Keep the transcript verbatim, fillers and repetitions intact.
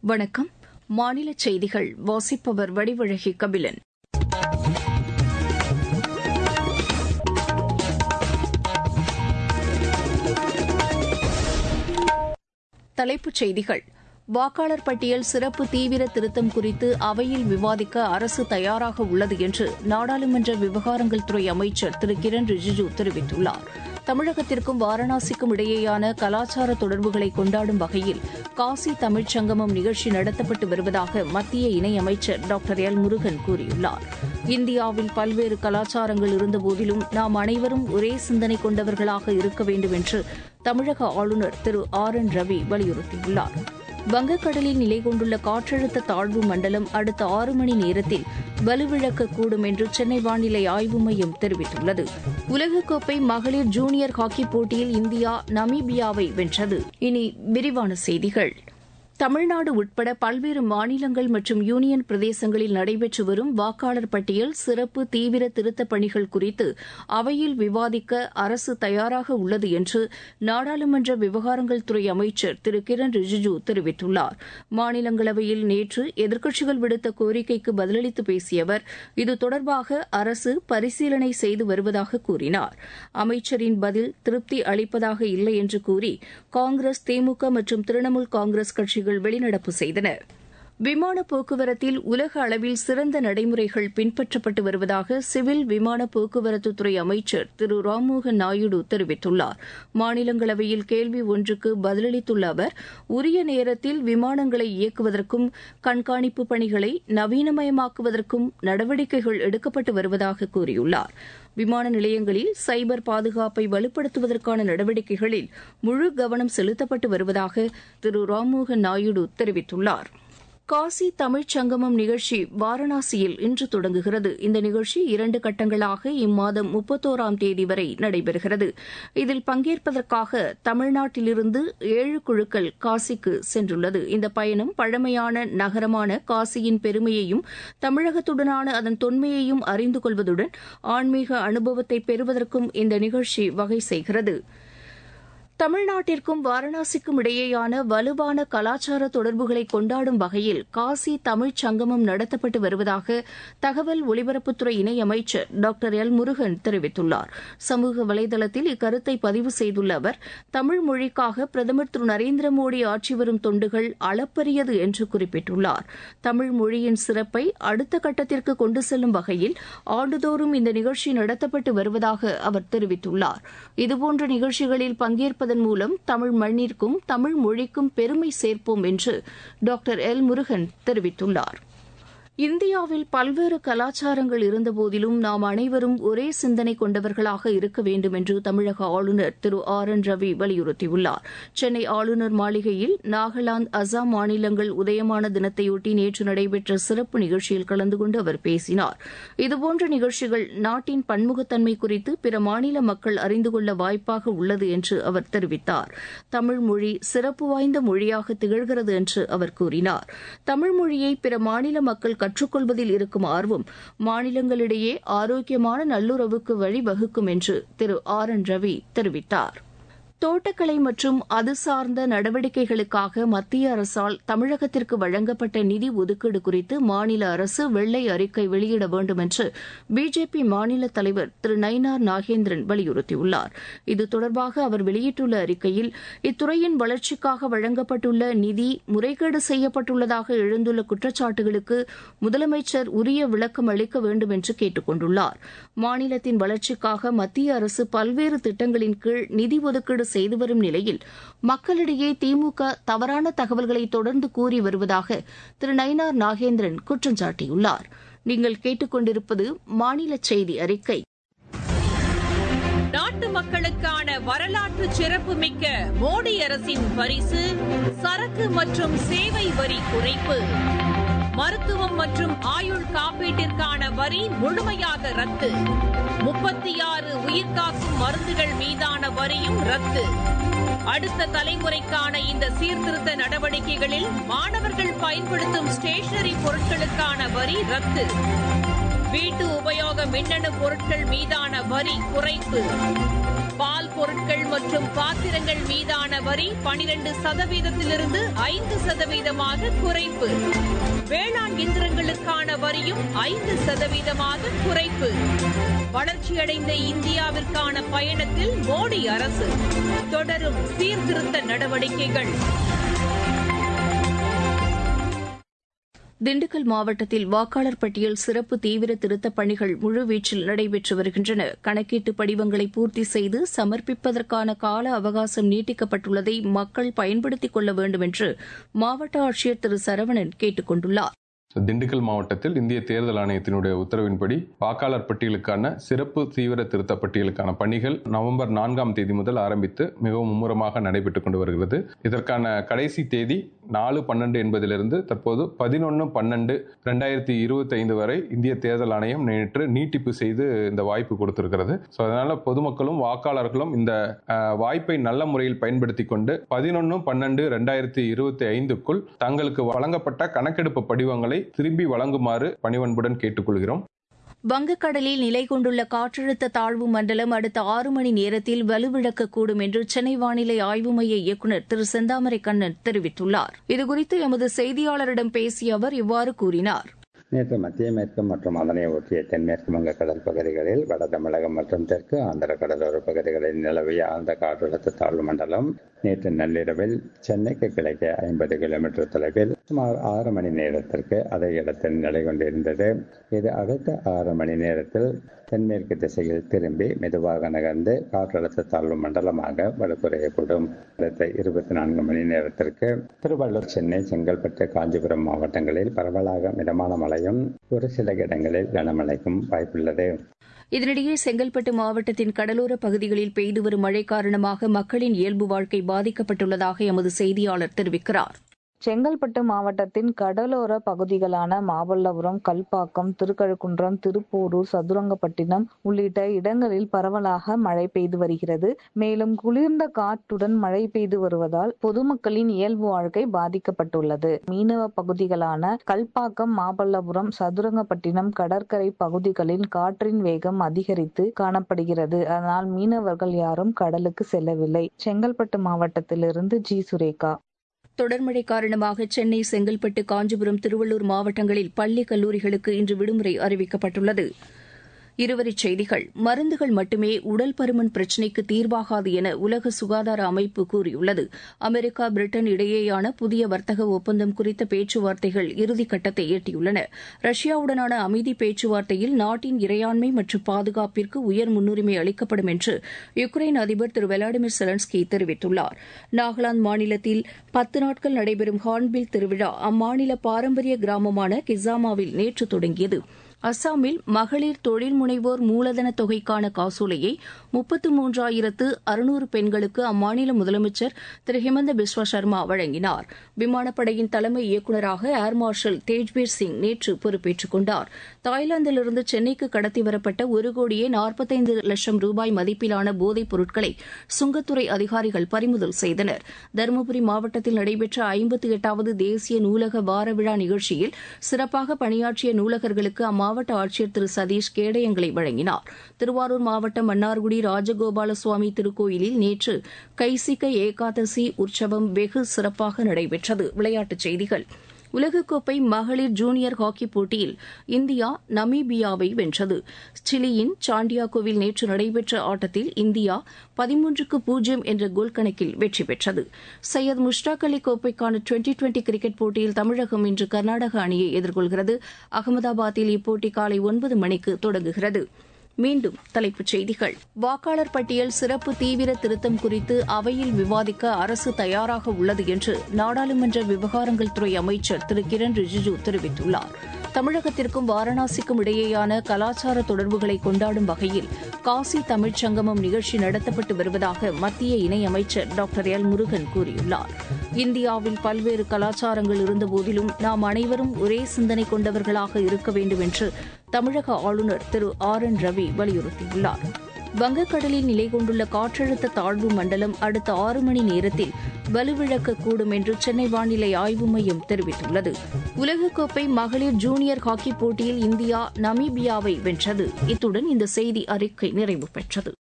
வணக்கம். மாநில செய்திகள் வாசிப்பவர் வடிவழகி கபிலன். தலைப்புச் செய்திகள். வாக்காளர் பட்டியல் சிறப்பு தீவிர திருத்தம் குறித்து அவையில் விவாதிக்க அரசு தயாராக உள்ளது என்று நாடாளுமன்ற விவகாரங்கள் துறை அமைச்சர் திரு கிரண் ரிஜிஜூ தெரிவித்துள்ளார். தமிழகத்திற்கும் வாரணாசிக்கும் இடையேயான கலாச்சார தொடர்புகளை கொண்டாடும் வகையில் காசி தமிழ்ச் சங்கமம் நிகழ்ச்சி நடத்தப்பட்டு வருவதாக மத்திய இணையமைச்சர் டாக்டர் எல் முருகன் கூறியுள்ளார். இந்தியாவில் பல்வேறு கலாச்சாரங்கள் இருந்தபோதிலும் நாம் அனைவரும் ஒரே சிந்தனை கொண்டவர்களாக இருக்க வேண்டும் என்று தமிழக ஆளுநர் திரு ஆர் என் ரவி வலியுறுத்தியுள்ளார். வங்கக்கடலில் நிலை கொண்டுள்ள காற்றழுத்த தாழ்வு மண்டலம் அடுத்த ஆறு மணி நேரத்தில் வலுவிழக்கக்கூடும் என்று சென்னை வானிலை ஆய்வு மையம் தெரிவித்துள்ளது. உலகக்கோப்பை மகளிர் ஜூனியர் ஹாக்கிப் போட்டியில் இந்தியா நமீபியாவை வென்றது. இனி விரிவான செய்திகள். தமிழ்நாடு உட்பட பல்வேறு மாநிலங்கள் மற்றும் யூனியன் பிரதேசங்களில் நடைபெற்று வரும் வாக்காளர் பட்டியல் சிறப்பு தீவிர திருத்தப் பணிகள் குறித்து அவையில் விவாதிக்க அரசு தயாராக உள்ளது என்று நாடாளுமன்ற விவகாரங்கள் துறை அமைச்சர் திரு கிரண் ரிஜிஜூ தெரிவித்துள்ளார். மாநிலங்களவையில் நேற்று எதிர்க்கட்சிகள் விடுத்த கோரிக்கைக்கு பதிலளித்து பேசிய அவர் இது தொடர்பாக அரசு பரிசீலனை செய்து வருவதாக கூறினார். அமைச்சரின் பதில் திருப்தி அளிப்பதாக இல்லை என்று கூறி காங்கிரஸ், திமுக மற்றும் திரிணாமுல் காங்கிரஸ் கட்சிகள் வெளிநடப்பு செய்தனர். விமான போக்குவரத்தில் உலக அளவில் சிறந்த நடைமுறைகள் பின்பற்றப்பட்டு வருவதாக சிவில் விமான போக்குவரத்துத்துறை அமைச்சர் திரு ராம்மோகன் நாயுடு தெரிவித்துள்ளார். மாநிலங்களவையில் கேள்வி ஒன்றுக்கு பதிலளித்துள்ள அவர் உரிய நேரத்தில் விமானங்களை இயக்குவதற்கும் கண்காணிப்பு பணிகளை நவீனமயமாக்குவதற்கும் நடவடிக்கைகள் எடுக்கப்பட்டு வருவதாக கூறியுள்ளார். விமான நிலையங்களில் சைபர் பாதுகாப்பை வலுப்படுத்துவதற்கான நடவடிக்கைகளில் முழு கவனம் செலுத்தப்பட்டு வருவதாக திரு ராம்மோகன் நாயுடு தெரிவித்துள்ளார். காசி தமிழ்ச் சங்கமம் நிகழ்ச்சி வாரணாசியில் இன்று தொடங்குகிறது. இந்த நிகழ்ச்சி இரண்டு கட்டங்களாக இம்மாதம் முப்பத்தோராம் தேதி வரை நடைபெறுகிறது. இதில் பங்கேற்பதற்காக தமிழ்நாட்டிலிருந்து ஏழு குழுக்கள் காசிக்கு சென்றுள்ளது. இந்த பயணம் பழமையான நகரமான காசியின் பெருமையையும் தமிழகத்துடனான அதன் தொன்மையையும் அறிந்து கொள்வதுடன் ஆன்மீக அனுபவத்தை பெறுவதற்கும் இந்த நிகழ்ச்சி வகை செய்கிறது. தமிழ்நாட்டிற்கும் வாரணாசிக்கும் இடையேயான வலுவான கலாச்சார தொடர்புகளை கொண்டாடும் வகையில் காசி தமிழ்ச் சங்கமம் நடத்தப்பட்டு வருவதாக தகவல் ஒலிபரப்புத்துறை இணையமைச்சர் டாக்டர் எல் முருகன் தெரிவித்துள்ளார். சமூக வலைதளத்தில் இக்கருத்தை பதிவு செய்துள்ள அவர் தமிழ் மொழிக்காக பிரதமர் திரு நரேந்திர மோடி ஆற்றி வரும் தொண்டுகள் அளப்பரியது என்று குறிப்பிட்டுள்ளார். தமிழ் மொழியின் சிறப்பை அடுத்த கட்டத்திற்கு கொண்டு செல்லும் வகையில் ஆண்டுதோறும் இந்த நிகழ்ச்சி நடத்தப்பட்டு வருவதாக அவர் தெரிவித்துள்ளார். இதுபோன்ற நிகழ்ச்சிகளில் பங்கேற்ப அதன் மூலம் தமிழ் மண்ணிற்கும் தமிழ் மொழிக்கும் பெருமை சேர்ப்போம் என்று டாக்டர் எல் முருகன் தெரிவித்துள்ளார். இந்தியாவில் பல்வேறு கலாச்சாரங்கள் இருந்தபோதிலும் நாம் அனைவரும் ஒரே சிந்தனை கொண்டவர்களாக இருக்க வேண்டும் என்று தமிழக ஆளுநர் திரு ஆர் என் ரவி வலியுறுத்தியுள்ளார். சென்னை ஆளுநர் மாளிகையில் நாகாலாந்து, அசாம் மாநிலங்கள் உதயமான தினத்தையொட்டி நேற்று நடைபெற்ற சிறப்பு நிகழ்ச்சியில் கலந்து கொண்டு அவர் பேசினார். இதுபோன்ற நிகழ்ச்சிகள் நாட்டின் பன்முகத்தன்மை குறித்து பிற மாநில மக்கள் அறிந்து கொள்ள வாய்ப்பாக உள்ளது என்று அவர் தெரிவித்தார். தமிழ் மொழி சிறப்பு வாய்ந்த மொழியாக திகழ்கிறது என்று அவர் கூறினார். தமிழ் மொழியை பிற மாநில மக்கள் கற்றுக்கொள்வதில் இருக்கும் ஆர்வம் மாநிலங்களிடையே ஆரோக்கியமான நல்லுறவுக்கு வழிவகுக்கும் என்று திரு ஆர் என் ரவி தெரிவித்தார். தோட்டக்கலை மற்றும் அது சார்ந்த நடவடிக்கைகளுக்காக மத்திய அரசால் தமிழகத்திற்கு வழங்கப்பட்ட நிதி ஒதுக்கீடு குறித்து மாநில அரசு வெள்ளை அறிக்கை வெளியிட வேண்டும் என்று பிஜேபி மாநில தலைவர் திரு நயினார் நாகேந்திரன் வலியுறுத்தியுள்ளார். இது தொடர்பாக அவர் வெளியிட்டுள்ள அறிக்கையில் இத்துறையின் வளர்ச்சிக்காக வழங்கப்பட்டுள்ள நிதி முறைகேடு செய்யப்பட்டுள்ளதாக எழுந்துள்ள குற்றச்சாட்டுகளுக்கு முதலமைச்சர் உரிய விளக்கம் அளிக்க வேண்டும் என்று கேட்டுக் கொண்டுள்ளார். மாநிலத்தின் வளர்ச்சிக்காக மத்திய அரசு பல்வேறு திட்டங்களின் கீழ் நிதி ஒதுக்கீடு செய்து வரும் நிலையில் மக்களிடையே திமுக தவறான தகவல்களை தொடர்ந்து கூறி வருவதாக திரு நயினார் நாகேந்திரன் குற்றம் சாட்டியுள்ளார். நீங்கள் கேட்டுக்கொண்டிருப்பது மாநில செய்தி அறிக்கை. நாட்டு மக்களுக்கான வரலாற்று சிறப்புமிக்க மோடி அரசின் பரிசு சரக்கு மற்றும் சேவை வரி குறைப்பு. மருத்துவம் மற்றும் ஆயுள் காப்பீட்டிற்கான வரி முழுமையாக ரத்து. முப்பத்தி ஆறு உயிர்காக்கும் மருந்துகள் மீதான வரியும் ரத்து. அடுத்த தலைமுறைக்கான இந்த சீர்திருத்த நடவடிக்கைகளில் மாணவர்கள் பயன்படுத்தும் ஸ்டேஷனரி பொருட்களுக்கான வரி ரத்து. வீட்டு உபயோக மின்னணு பொருட்கள் மீதான வரி குறைப்பு, பால் பொருட்கள் மற்றும் பாத்திரங்கள் மீதான வரி பனிரெண்டு சதவீதத்திலிருந்து ஐந்து சதவீதமாக குறைப்பு, வேளாண் இயந்திரங்களுக்கான வரியும் ஐந்து சதவீதமாக குறைப்பு. வளர்ச்சியடைந்த இந்தியாவிற்கான பயணத்தில் மோடி அரசு தொடரும் சீர்திருத்த நடவடிக்கைகள். திண்டுக்கல் மாவட்டத்தில் வாக்காளர் பட்டியல் சிறப்பு தீவிர திருத்தப் பணிகள் முழுவீச்சில் நடைபெற்று வருகின்றன. கணக்கீட்டு படிவங்களை பூர்த்தி செய்து சமர்ப்பிப்பதற்கான கால அவகாசம் நீட்டிக்கப்பட்டுள்ளதை மக்கள் பயன்படுத்திக் கொள்ள வேண்டும் என்று மாவட்ட ஆட்சியர் திரு சரவணன் கேட்டுக் கொண்டுள்ளார். திண்டுக்கல் மாவட்டத்தில் இந்திய தேர்தல் ஆணையத்தினுடைய உத்தரவின்படி வாக்காளர் பட்டியலுக்கான சிறப்பு தீவிர திருத்த பட்டியலுக்கான பணிகள் நவம்பர் நான்காம் தேதி முதல் ஆரம்பித்து மிகவும் மும்முரமாக நடைபெற்றுக் கொண்டு வருகிறது. இதற்கான கடைசி தேதி நாலு பன்னெண்டு என்பதிலிருந்து தற்போது பதினொன்று பன்னெண்டு ரெண்டாயிரத்தி இருபத்தி ஐந்து வரை இந்திய தேர்தல் ஆணையம் நேற்று நீட்டிப்பு செய்து இந்த வாய்ப்பு கொடுத்திருக்கிறது. ஸோ அதனால பொதுமக்களும் வாக்காளர்களும் இந்த வாய்ப்பை நல்ல முறையில் பயன்படுத்தி கொண்டு பதினொன்று பன்னெண்டு ரெண்டாயிரத்தி இருபத்தி ஐந்துக்குள் தங்களுக்கு வழங்கப்பட்ட கணக்கெடுப்பு படிவங்களை திரும்பி வழங்குமாறு பணிவன்புடன் கேட்டுக்கொள்கிறோம். வங்கக்கடலில் நிலை கொண்டுள்ள காற்றழுத்த தாழ்வு மண்டலம் அடுத்த ஆறு மணி நேரத்தில் வலுவிழக்கக்கூடும் என்று சென்னை வானிலை ஆய்வு மைய இயக்குநர் திரு செந்தாமரை கண்ணன் தெரிவித்துள்ளார். இதுகுறித்து எமது செய்தியாளரிடம் பேசிய அவர் இவ்வாறு கூறினார். நேற்று மத்திய மேற்கு மற்றும் அதனை ஒட்டிய தென்மேற்கு வங்கக்கடல் பகுதிகளில் வட தமிழகம் மற்றும் தெற்கு ஆந்திர கடலோர பகுதிகளில் நிலவிய ஆழ்ந்த காற்றழுத்த தாழ்வு மண்டலம் நேற்று நள்ளிரவில் சென்னைக்கு கிழக்கே ஐம்பது கிலோமீட்டர் தொலைவில் சுமார் ஆறு மணி நேரத்திற்கு அதே இடத்தில் நிலை கொண்டிருந்தது. இது அடுத்த ஆறு மணி நேரத்தில் தென்மேற்கு திசையில் திரும்பி மெதுவாக நகர்ந்து காற்றழுத்த தாழ்வு மண்டலமாக வலுக்குறையக்கூடும். அடுத்த இருபத்தி நான்கு மணி நேரத்திற்கு திருவள்ளூர், சென்னை, செங்கல்பட்டு, காஞ்சிபுரம் மாவட்டங்களில் பரவலாக மிதமான மழையும் ஒரு சில இடங்களில் கனமழைக்கும் வாய்ப்புள்ளது. இதனிடையே செங்கல்பட்டு மாவட்டத்தின் கடலோர பகுதிகளில் பெய்து வரும் மழை காரணமாக மக்களின் இயல்பு வாழ்க்கை பாதிக்கப்பட்டுள்ளதாக எமது செய்தியாளர் தெரிவிக்கிறார். செங்கல்பட்டு மாவட்டத்தின் கடலோர பகுதிகளான மாமல்லபுரம், கல்பாக்கம், திருக்கழுக்குன்றம், திருப்போரூர், சதுரங்கப்பட்டினம் உள்ளிட்ட இடங்களில் பரவலாக மழை பெய்து வருகிறது. மேலும் குளிர்ந்த காற்றுடன் மழை பெய்து வருவதால் பொதுமக்களின் இயல்பு வாழ்க்கை பாதிக்கப்பட்டுள்ளது. மீனவ பகுதிகளான கல்பாக்கம், மாமல்லபுரம், சதுரங்கப்பட்டினம் கடற்கரை பகுதிகளில் காற்றின் வேகம் அதிகரித்து காணப்படுகிறது. அதனால் மீனவர்கள் யாரும் கடலுக்கு செல்லவில்லை. செங்கல்பட்டு மாவட்டத்திலிருந்து ஜி சுரேகா. தொடர்மழை காரணமாக சென்னை, செங்கல்பட்டு, காஞ்சிபுரம், திருவள்ளூர் மாவட்டங்களில் பள்ளி, கல்லூரிகளுக்கு இன்று விடுமுறை அறிவிக்கப்பட்டுள்ளது. இருவரிச் செய்திகள். மருந்துகள் மட்டுமே உடல் பருமன் பிரச்சினைக்கு தீர்வாகாது என உலக சுகாதார அமைப்பு கூறியுள்ளது. அமெரிக்கா, பிரிட்டன் இடையேயான புதிய வர்த்தக ஒப்பந்தம் குறித்த பேச்சுவார்த்தைகள் இறுதிக்கட்டத்தை எட்டியுள்ளன. ரஷ்யாவுடனான அமைதி பேச்சுவார்த்தையில் நாட்டின் இறையாண்மை மற்றும் பாதுகாப்பிற்கு உயர் முன்னுரிமை அளிக்கப்படும் என்று யுக்ரைன் அதிபர் திரு விளாடிமிர் செலன்ஸ்கி தெரிவித்துள்ளார். நாகாலாந்து மாநிலத்தில் பத்து நாட்கள் நடைபெறும் ஹார்ன்பில் திருவிழா அம்மாநில பாரம்பரிய கிராமமான கிசாமாவில் நேற்று தொடங்கியது. அஸ்ஸாமில் மகளிர் தொழில் முனைவோர் மூலதன தொகைக்கான காசோலையை முப்பத்து மூன்றாயிரத்து அறுநூறு பெண்களுக்கு அம்மாநில முதலமைச்சர் திரு ஹிமந்த பிஸ்வா சர்மா வழங்கினார். விமானப்படையின் தலைமை இயக்குநராக ஏர் மார்ஷல் தேஜ்பீர் சிங் நேற்று பொறுப்பேற்றுக் கொண்டார். தாய்லாந்திலிருந்து சென்னைக்கு கடத்தி வரப்பட்ட ஒரு கோடியே நாற்பத்தைந்து லட்சம் ரூபாய் மதிப்பிலான போதைப் பொருட்களை சுங்கத்துறை அதிகாரிகள் பறிமுதல் செய்தனர். தருமபுரி மாவட்டத்தில் நடைபெற்ற ஐம்பத்தி எட்டாவது தேசிய நூலக வார விழா நிகழ்ச்சியில் சிறப்பாக பணியாற்றிய நூலகர்களுக்கு அம்மா மாவட்ட ஆட்சியர் திரு சதீஷ் கேடயங்களை வழங்கினார். திருவாரூர் மாவட்டம் மன்னார்குடி ராஜகோபால சுவாமி திருக்கோயிலில் நேற்று கைசிக ஏகாதசி உற்சவம் வெகு சிறப்பாக நடைபெற்றது. விளையாட்டுச் செய்திகள். உலகக்கோப்பை மகளிர் ஜூனியர் ஹாக்கிப் போட்டியில் இந்தியா நமீபியாவை வென்றது. சிலியின் சாண்டியாகோவில் நேற்று நடைபெற்ற ஆட்டத்தில் இந்தியா பதிமூன்றுக்கு பூஜ்ஜியம் என்ற கோல் கணக்கில் வெற்றி பெற்றது. சையத் முஷ்டாக் அலி கோப்பைக்கான டுவெண்டி டுவெண்டி கிரிக்கெட் போட்டியில் தமிழகம் இன்று கர்நாடக அணியை எதிர்கொள்கிறது. அகமதாபாத்தில் இப்போட்டி காலை ஒன்பது மணிக்கு தொடங்குகிறது. மீண்டும் தலைப்புச் செய்திகள். வாக்காளர் பட்டியல் சிறப்பு தீவிர திருத்தம் குறித்து அவையில் விவாதிக்க அரசு தயாராக உள்ளது என்று நாடாளுமன்ற விவகாரங்கள் துறை அமைச்சர் திரு கிரண் ரிஜிஜூ தெரிவித்துள்ளார். தமிழகத்திற்கும் வாரணாசிக்கும் இடையேயான கலாச்சார தொடர்புகளை கொண்டாடும் வகையில் காசி தமிழ்ச் சங்கமம் நிகழ்ச்சி நடத்தப்பட்டு வருவதாக மத்திய இணையமைச்சர் டாக்டர் எல் முருகன் கூறியுள்ளார். இந்தியாவில் பல்வேறு கலாச்சாரங்கள் இருந்தபோதிலும் நாம் அனைவரும் ஒரே சிந்தனை கொண்டவர்களாக இருக்க வேண்டும் என்று தமிழக ஆளுநர் திரு ஆர் என் ரவி வலியுறுத்தியுள்ளார். வங்கக்கடலில் நிலை கொண்டுள்ள காற்றழுத்த தாழ்வு மண்டலம் அடுத்த ஆறு மணி நேரத்தில் வலுவிழக்கக்கூடும் என்று சென்னை வானிலை ஆய்வு மையம் தெரிவித்துள்ளது. உலகக்கோப்பை மகளிர் ஜூனியர் ஹாக்கி போட்டியில் இந்தியா நமீபியாவை வென்றது. இத்துடன் இந்த செய்தி அறிக்கை நிறைவு பெற்றது.